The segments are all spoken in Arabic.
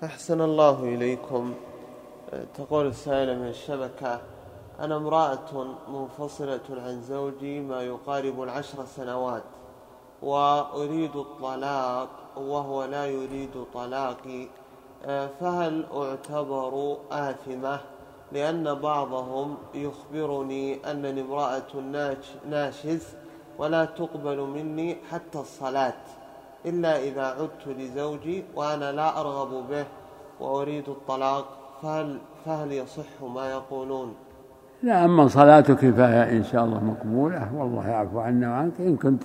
أحسن الله إليكم. تقول السائلة من الشبكة: أنا امرأة منفصلة عن زوجي ما يقارب 10 سنوات، وأريد الطلاق وهو لا يريد طلاقي، فهل أعتبر آثمة؟ لأن بعضهم يخبرني أنني امرأة ناشز ولا تقبل مني حتى الصلاة إلا إذا عدت لزوجي وأنا لا أرغب به وأريد الطلاق، فهل يصح ما يقولون؟ لا، أما صلاتك فهي إن شاء الله مقبولة، والله يعفو عنا وعنك. إن كنت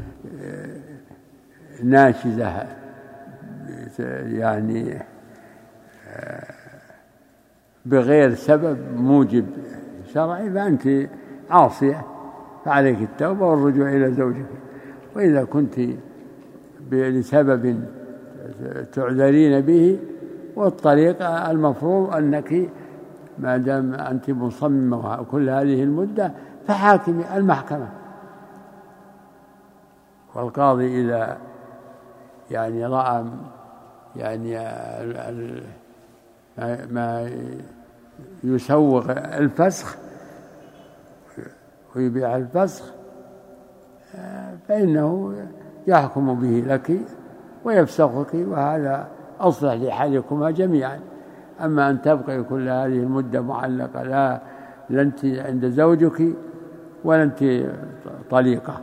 ناشزة يعني بغير سبب موجب شرعي فأنت عاصية، فعليك التوبة والرجوع إلى زوجك. وإذا كنت لسبب تعذرين به، والطريق المفروض أنك ما دام أنت مصممة كل هذه المدة فحاكمي المحكمة، والقاضي إذا يعني رأى يعني ما يسوغ الفسخ ويبيع الفسخ فإنه يحكم به لك ويفسخك، وهذا أصلح لحالكما جميعا. أما أن تبقي كل هذه المدة معلقة لا أنت عند زوجك ولا أنت طليقة،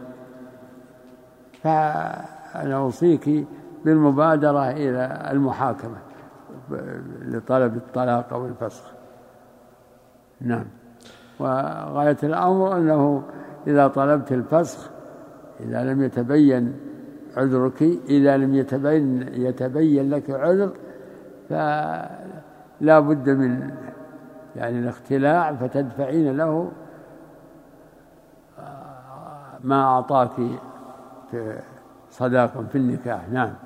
فأنا أوصيك بالمبادرة إلى المحاكمة لطلب الطلاق أو الفسخ. نعم. وغاية الأمر أنه إذا طلبت الفسخ إذا لم يتبين عذرك، إذا لم يتبين لك عذر فلا بد من يعني الاختلاع، فتدفعين له ما أعطاك صداقا في النكاح. نعم.